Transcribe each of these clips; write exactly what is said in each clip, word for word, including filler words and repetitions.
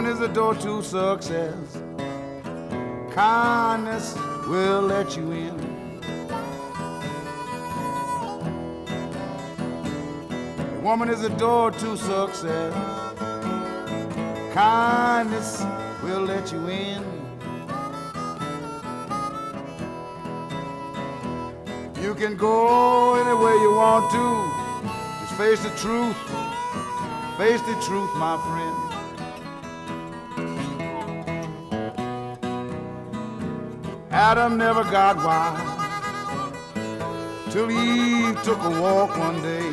Woman is the door to success. Kindness will let you in. A woman is the door to success. Kindness will let you in. You can go any way you want to. Just face the truth. Face the truth, my friend. Adam never got wise till Eve took a walk one day.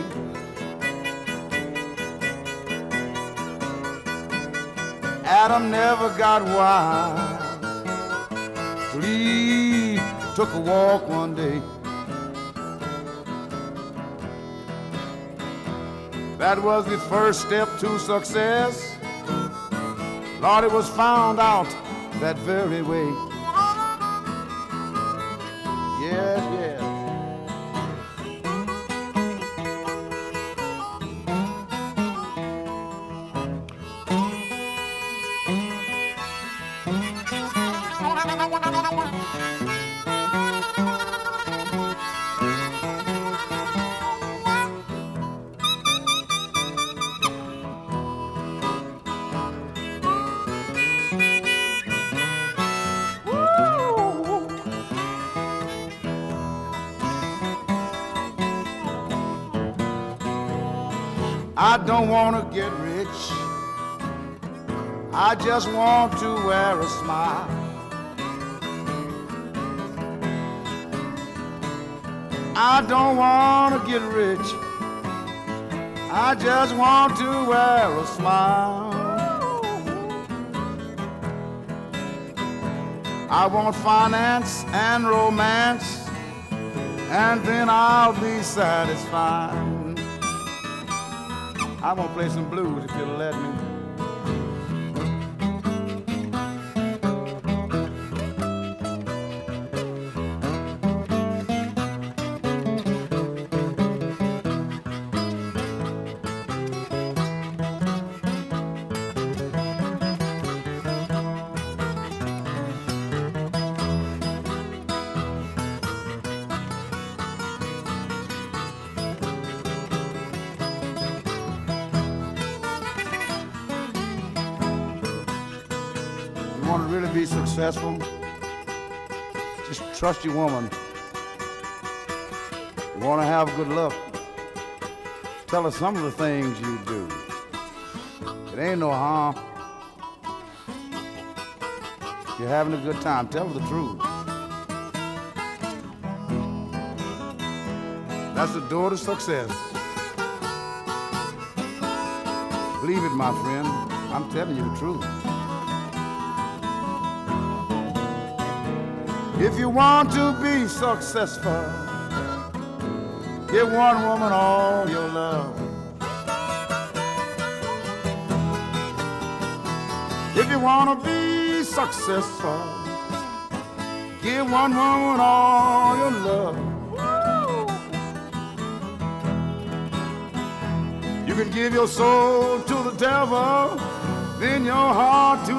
Adam never got wise till Eve took a walk one day. That was the first step to success. Lord, it was found out that very way. Yes, yes. I don't want to get rich. I just want to wear a smile. I don't want to get rich. I just want to wear a smile. I want finance and romance, and then I'll be satisfied. I'm gonna play some blues if you'll let me. Want to really be successful, just trust your woman. You want to have good luck, tell her some of the things you do. It ain't no harm. You're having a good time, tell her the truth. That's the door to success. Believe it, my friend, I'm telling you the truth. If you want to be successful, give one woman all your love. If you want to be successful, give one woman all your love. You can give your soul to the devil, then your heart